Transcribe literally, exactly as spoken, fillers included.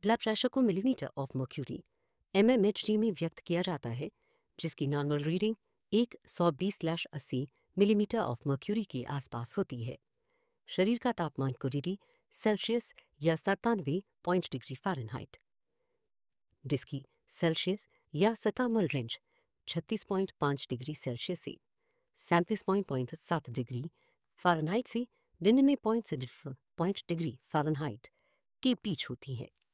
Blood pressure को millimetre of mercury M M H D में व्यक्त किया जाता है, जिसकी नॉर्मल रीडिंग एक सौ बीस स्लैश अस्सी मिलीमीटर ऑफ मर्क्यूरी के आसपास होती है। शरीर का तापमान को डिग्री सेल्सियस या सत्तानवे पॉइंट डिग्री फ़ारेनहाइट, जिसकी सेल्सियस या सतामल रेंज छत्तीस पॉइंट पाँच डिग्री सेल्सियस से सैंतीस पॉइंट सात डिग्री फ़ारेनहाइट से निन्यानवे पॉइंट डिग्री फ़ारेनहाइट के बीच होती है।